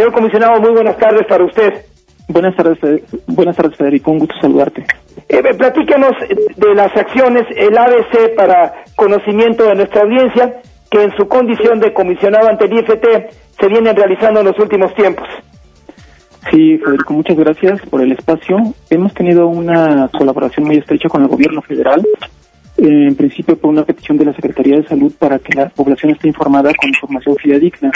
Señor comisionado, muy buenas tardes para usted. Buenas tardes, Federico, un gusto saludarte. Platíquenos de las acciones, el ABC para conocimiento de nuestra audiencia, que en su condición de comisionado ante el IFT se vienen realizando en los últimos tiempos. Sí, Federico, muchas gracias por el espacio. Hemos tenido una colaboración muy estrecha con el gobierno federal, en principio por una petición de la Secretaría de Salud para que la población esté informada con información fidedigna.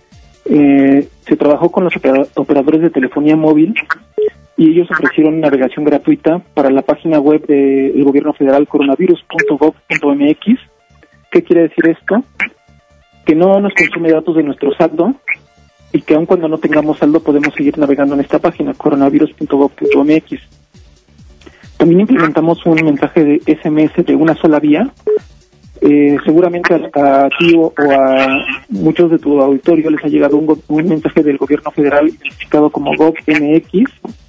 Se trabajó con los operadores de telefonía móvil y ellos ofrecieron navegación gratuita para la página web del gobierno federal coronavirus.gov.mx. ¿Qué quiere decir esto? Que no nos consume datos de nuestro saldo y que aun cuando no tengamos saldo podemos seguir navegando en esta página coronavirus.gov.mx. También implementamos un mensaje de SMS de una sola vía. Seguramente a ti o a muchos de tu auditorio les ha llegado un mensaje del gobierno federal identificado como GovMX.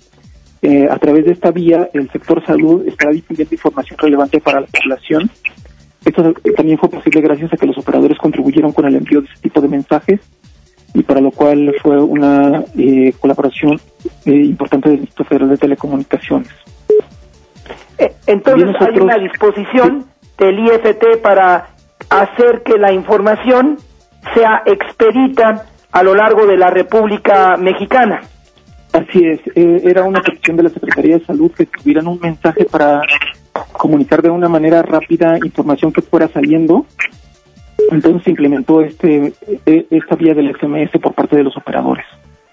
A través de esta vía, el sector salud estará difundiendo información relevante para la población. Esto también fue posible gracias a que los operadores contribuyeron con el envío de este tipo de mensajes, y para lo cual fue una colaboración importante del Instituto Federal de Telecomunicaciones. Entonces hay una disposición del IFT para hacer que la información sea expedita a lo largo de la República Mexicana. Así es, era una petición de la Secretaría de Salud que tuvieran un mensaje para comunicar de una manera rápida información que fuera saliendo. Entonces se implementó esta vía del SMS por parte de los operadores.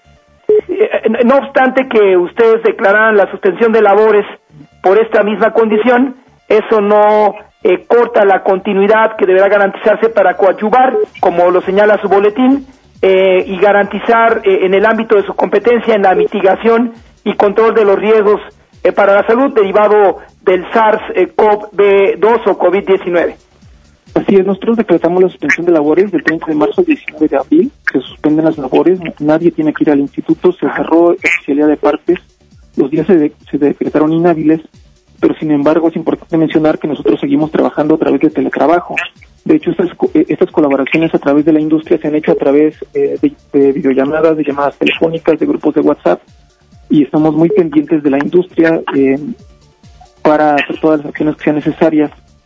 No obstante que ustedes declararan la suspensión de labores por esta misma condición, eso no corta la continuidad que deberá garantizarse para coadyuvar, como lo señala su boletín, y garantizar en el ámbito de su competencia en la mitigación y control de los riesgos para la salud derivado del SARS-CoV-2 o COVID-19. Así es, nosotros decretamos la suspensión de labores del 30 de marzo al 19 de abril, se suspenden las labores, nadie tiene que ir al instituto, se cerró oficialidad de partes, los días se decretaron inhábiles, pero sin embargo es importante mencionar que nosotros seguimos trabajando a través de teletrabajo. De hecho, estas colaboraciones a través de la industria se han hecho a través de videollamadas, de llamadas telefónicas, de grupos de WhatsApp, y estamos muy pendientes de la industria para hacer todas las acciones que sean necesarias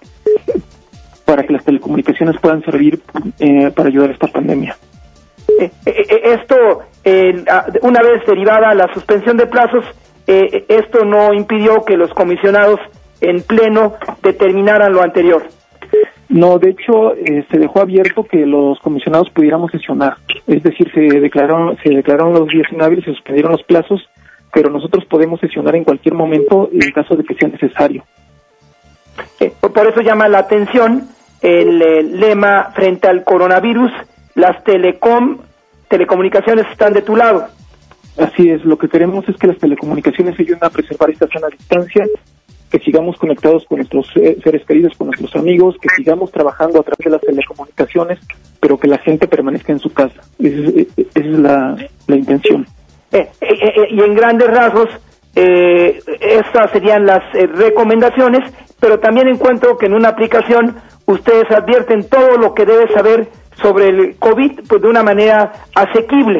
para que las telecomunicaciones puedan servir para ayudar a esta pandemia. Esto, una vez derivada la suspensión de plazos, esto no impidió que los comisionados en pleno determinaran lo anterior. No, de hecho, se dejó abierto que los comisionados pudiéramos sesionar. Es decir, se declararon los días inhábiles, se suspendieron los plazos, pero nosotros podemos sesionar en cualquier momento en caso de que sea necesario. Por eso llama la atención el lema frente al coronavirus: las telecomunicaciones están de tu lado. Así es, lo que queremos es que las telecomunicaciones ayuden a preservar esta sana distancia, que sigamos conectados con nuestros seres queridos, con nuestros amigos, que sigamos trabajando a través de las telecomunicaciones, pero que la gente permanezca en su casa. Esa es la intención. Y en grandes rasgos, estas serían las recomendaciones, pero también encuentro que en una aplicación ustedes advierten todo lo que debe saber sobre el COVID, pues de una manera asequible.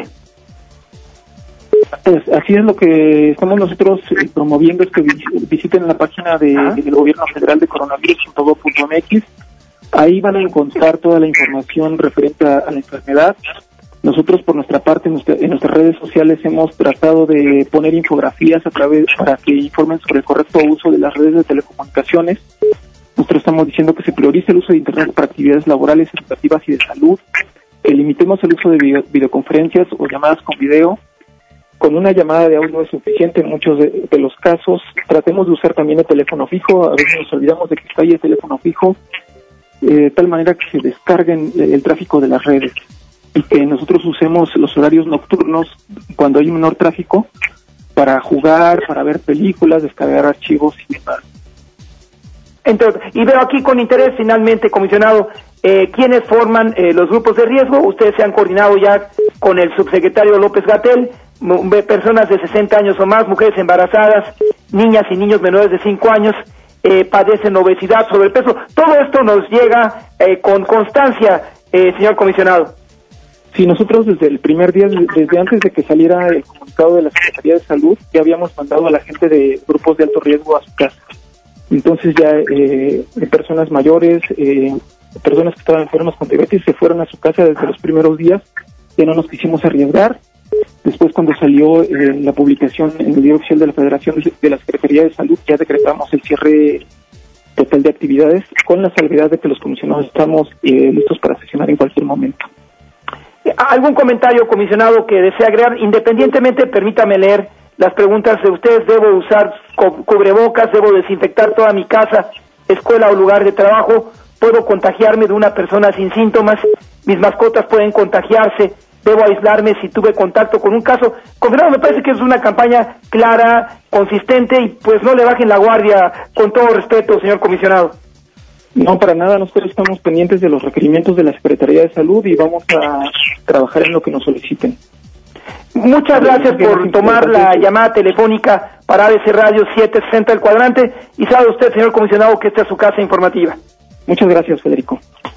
Así es, lo que estamos nosotros promoviendo es que visiten la página del gobierno federal de coronavirus.gov.mx. Ahí van a encontrar toda la información referente a la enfermedad. Nosotros, por nuestra parte, en nuestras redes sociales hemos tratado de poner infografías para que informen sobre el correcto uso de las redes de telecomunicaciones. Nosotros estamos diciendo que se priorice el uso de Internet para actividades laborales, educativas y de salud, que limitemos el uso de videoconferencias o llamadas con video. Con una llamada de audio es suficiente en muchos de los casos. Tratemos de usar también el teléfono fijo. A veces nos olvidamos de que está ahí el teléfono fijo, de tal manera que se descarguen el tráfico de las redes y que nosotros usemos los horarios nocturnos cuando hay menor tráfico para jugar, para ver películas, descargar archivos y demás. Entonces, y veo aquí con interés, finalmente, comisionado, ¿quiénes forman los grupos de riesgo? Ustedes se han coordinado ya con el subsecretario López-Gatell, personas de 60 años o más, mujeres embarazadas, niñas y niños menores de 5 años, padecen obesidad, sobrepeso. Todo esto nos llega con constancia, señor comisionado. Sí, nosotros desde el primer día, desde antes de que saliera el comunicado de la Secretaría de Salud, ya habíamos mandado a la gente de grupos de alto riesgo a su casa. Entonces ya personas mayores, personas que estaban enfermas con diabetes se fueron a su casa desde los primeros días, ya no nos quisimos arriesgar. Después, cuando salió la publicación en el Diario Oficial de la Federación de la Secretaría de Salud, ya decretamos el cierre total de actividades, con la salvedad de que los comisionados estamos listos para sesionar en cualquier momento. ¿Algún comentario, comisionado, que desea agregar? Independientemente, permítame leer las preguntas de ustedes. ¿Debo usar cubrebocas? ¿Debo desinfectar toda mi casa, escuela o lugar de trabajo? ¿Puedo contagiarme de una persona sin síntomas? ¿Mis mascotas pueden contagiarse? ¿Debo aislarme si tuve contacto con un caso? Comisionado, me parece que es una campaña clara, consistente, y pues no le bajen la guardia, con todo respeto, señor comisionado. No, para nada. Nosotros estamos pendientes de los requerimientos de la Secretaría de Salud y vamos a trabajar en lo que nos soliciten. Muchas gracias por tomar la llamada telefónica para ABC Radio 760 El Cuadrante, y sabe usted, señor comisionado, que esta es su casa informativa. Muchas gracias, Federico.